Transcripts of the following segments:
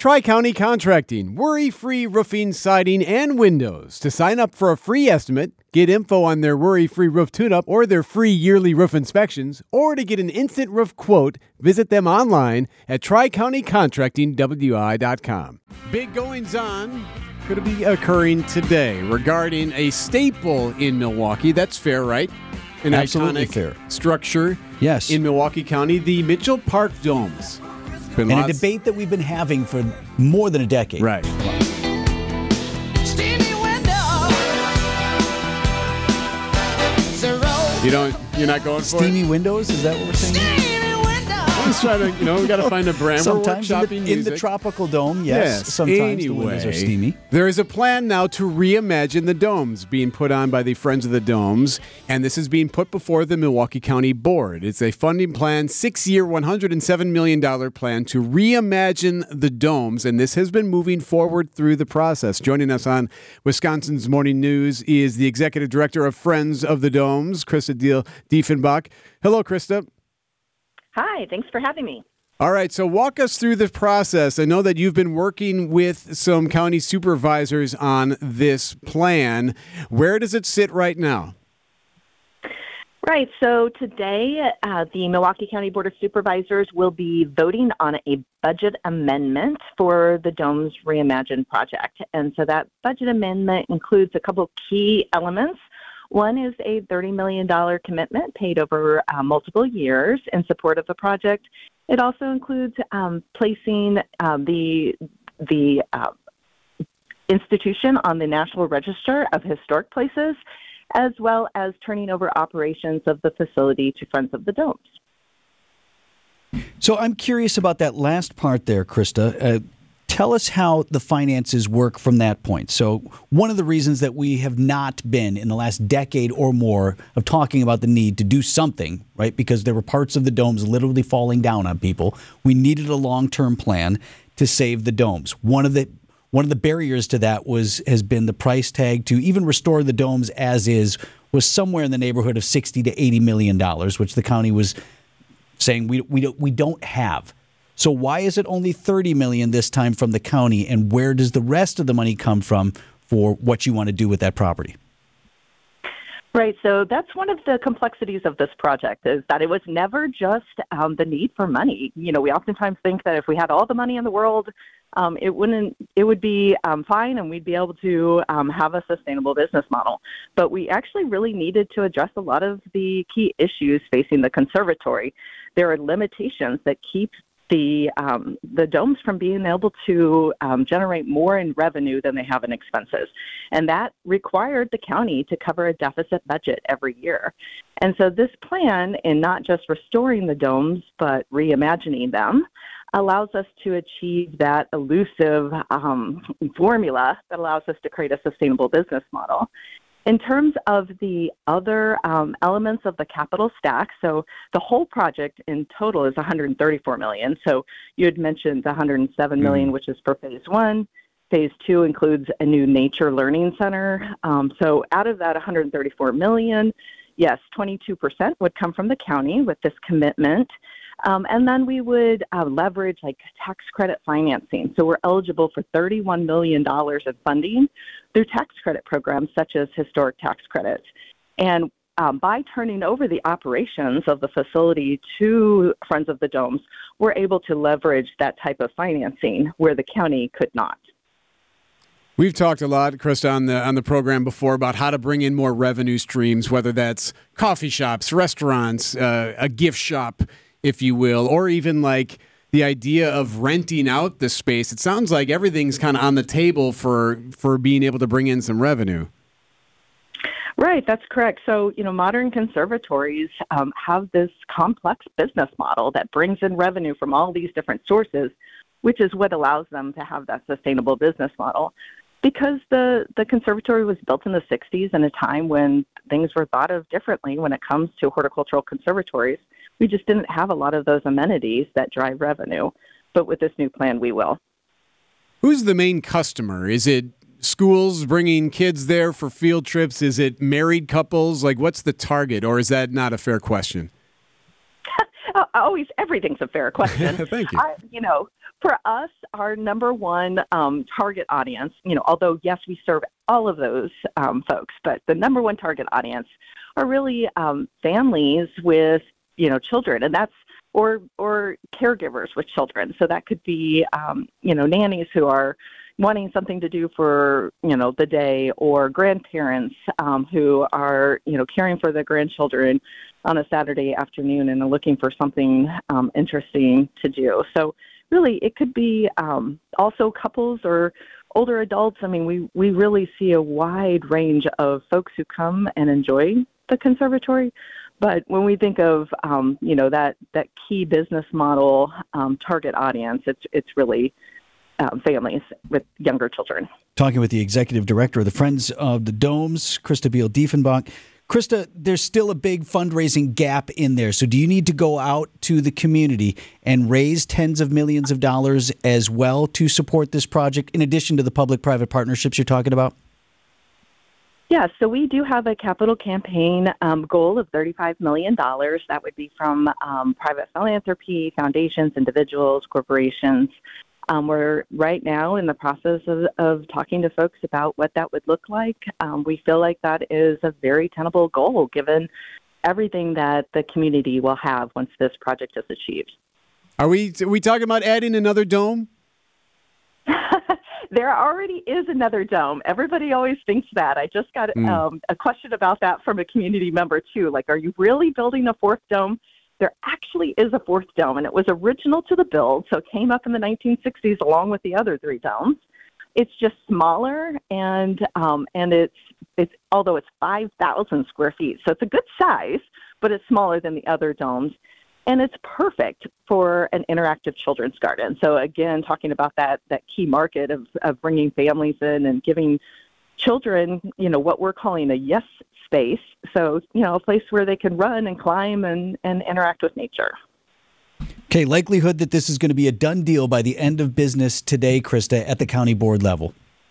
Tri-County Contracting, worry-free roofing, siding, and windows. To sign up for a free estimate, get info on their worry-free roof tune-up or their free yearly roof inspections, or to get an instant roof quote, visit them online at tricountycontractingwi.com. Big goings-on going to be occurring today regarding a staple in Milwaukee. That's fair, right? An Absolutely iconic fair structure Yes. in Milwaukee County, the Mitchell Park Domes. And a debate that we've been having for more than a decade. Right. You're not going for Steamy windows, is that what we're saying? I'm just trying to, we got to find a brand. Sometimes We're workshopping in the tropical dome, yes. Sometimes the windows are steamy. There is a plan now to reimagine the domes being put on by the Friends of the Domes, and this is being put before the Milwaukee County Board. It's a funding plan, 6-year, $107 million plan to reimagine the domes, and this has been moving forward through the process. Joining us on Wisconsin's Morning News is the Executive Director of Friends of the Domes, Krista Diefenbach. Hello, Krista. Hi, thanks for having me. All right, so walk us through the process. I know that you've been working with some county supervisors on this plan. Where does it sit right now? Right, so today the Milwaukee County Board of Supervisors will be voting on a budget amendment for the Domes Reimagined project. And so that budget amendment includes a couple key elements. One is a $30 million commitment paid over multiple years in support of the project. It also includes placing the institution on the National Register of Historic Places, as well as turning over operations of the facility to Friends of the Domes. So I'm curious about that last part there, Krista. Tell us how the finances work from that point. So one of the reasons that we have not been in the last decade or more of talking about the need to do something, right, because there were parts of the domes literally falling down on people, we needed a long-term plan to save the domes. One of the barriers to that has been the price tag to even restore the domes as is was somewhere in the neighborhood of $60 to $80 million, which the county was saying we don't have. So why is it only $30 million this time from the county, and where does the rest of the money come from for what you want to do with that property? Right, so that's one of the complexities of this project is that it was never just the need for money. We oftentimes think that if we had all the money in the world, it would be fine and we'd be able to have a sustainable business model. But we actually really needed to address a lot of the key issues facing the conservatory. There are limitations that keep the domes from being able to generate more in revenue than they have in expenses. And that required the county to cover a deficit budget every year. And so this plan, in not just restoring the domes, but reimagining them, allows us to achieve that elusive formula that allows us to create a sustainable business model. In terms of the other elements of the capital stack, so the whole project in total is $134 million. So you had mentioned the $107 million, which is for phase one. Phase two includes a new nature learning center. So out of that $134 million, yes, 22% would come from the county with this commitment. And then we would leverage tax credit financing. So we're eligible for $31 million of funding through tax credit programs such as historic tax credits. And by turning over the operations of the facility to Friends of the Domes, we're able to leverage that type of financing where the county could not. We've talked a lot, Krista, on the program before about how to bring in more revenue streams, whether that's coffee shops, restaurants, a gift shop, if you will, or even the idea of renting out the space. It sounds like everything's kind of on the table for being able to bring in some revenue. Right, that's correct. So, modern conservatories have this complex business model that brings in revenue from all these different sources, which is what allows them to have that sustainable business model. Because the conservatory was built in the 60s in a time when things were thought of differently when it comes to horticultural conservatories, we just didn't have a lot of those amenities that drive revenue. But with this new plan, we will. Who's the main customer? Is it schools bringing kids there for field trips? Is it married couples? What's the target? Or is that not a fair question? Always, everything's a fair question. Thank you. For us, our number one target audience, although, yes, we serve all of those folks, but the number one target audience are really families with, children, and that's or caregivers with children. So that could be, nannies who are wanting something to do for, the day, or grandparents who are, caring for their grandchildren on a Saturday afternoon and are looking for something interesting to do. So really, it could be also couples or older adults. I mean, we really see a wide range of folks who come and enjoy the conservatory. But when we think of, that key business model target audience, it's really families with younger children. Talking with the executive director of the Friends of the Domes, Krista Beal-Diefenbach. Krista, there's still a big fundraising gap in there. So do you need to go out to the community and raise tens of millions of dollars as well to support this project, in addition to the public-private partnerships you're talking about? Yeah, so we do have a capital campaign goal of $35 million. That would be from private philanthropy, foundations, individuals, corporations. We're right now in the process of talking to folks about what that would look like. We feel like that is a very tenable goal, given everything that the community will have once this project is achieved. Are we talking about adding another dome? There already is another dome. Everybody always thinks that. I just got a question about that from a community member, too. Like, are you really building a fourth dome? There actually is a fourth dome, and it was original to the build, so it came up in the 1960s along with the other three domes. It's just smaller, and it's although it's 5,000 square feet, so it's a good size, but it's smaller than the other domes. And it's perfect for an interactive children's garden. So again, talking about that key market of bringing families in and giving children, what we're calling a yes space. So, a place where they can run and climb and interact with nature. Okay, likelihood that this is going to be a done deal by the end of business today, Krista, at the county board level.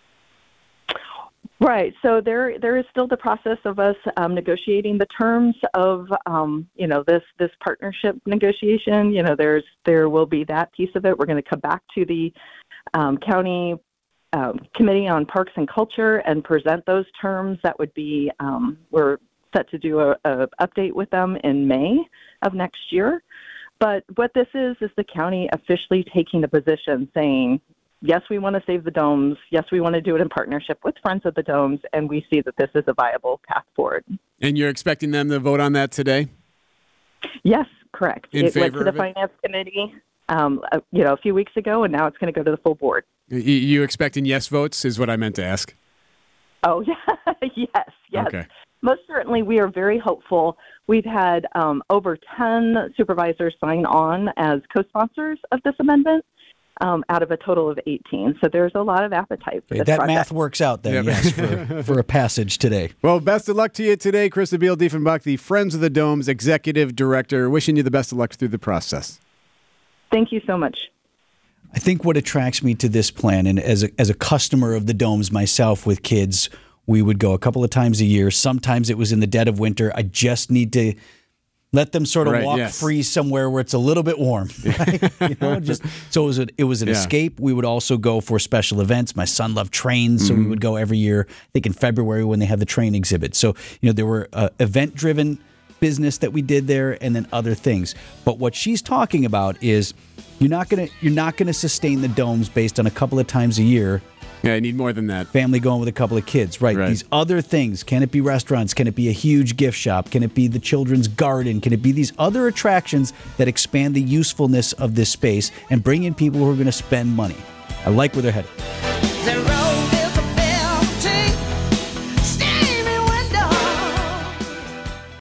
Right. So there is still the process of us negotiating the terms of this partnership negotiation. There will be that piece of it. We're going to come back to the county committee on parks and culture and present those terms. That would be we're set to do a update with them in May of next year. But what this is the county officially taking a position saying, yes, we want to save the domes. Yes, we want to do it in partnership with Friends of the Domes, and we see that this is a viable path forward. And you're expecting them to vote on that today? Yes, correct. In favor went to the Finance Committee a few weeks ago, and now it's going to go to the full board. You expecting yes votes is what I meant to ask. Oh, yeah. Yes. Okay. Most certainly, we are very hopeful. We've had over 10 supervisors sign on as co-sponsors of this amendment. Out of a total of 18. So there's a lot of appetite for this that project. math works out then, yes, for a passage today. Well, best of luck to you today, Krista Beal-Diefenbach, the Friends of the Domes Executive Director. Wishing you the best of luck through the process. Thank you so much. I think what attracts me to this plan, and as a customer of the Domes myself with kids, we would go a couple of times a year. Sometimes it was in the dead of winter. I just need to let them sort of walk free somewhere where it's a little bit warm. Right? So it was an escape. We would also go for special events. My son loved trains, so we would go every year, I think in February when they had the train exhibit. So, there were event-driven business that we did there and then other things. But what she's talking about is you're not gonna sustain the domes based on a couple of times a year. Yeah, I need more than that. Family going with a couple of kids, right? These other things. Can it be restaurants? Can it be a huge gift shop? Can it be the children's garden? Can it be these other attractions that expand the usefulness of this space and bring in people who are going to spend money? I like where they're headed.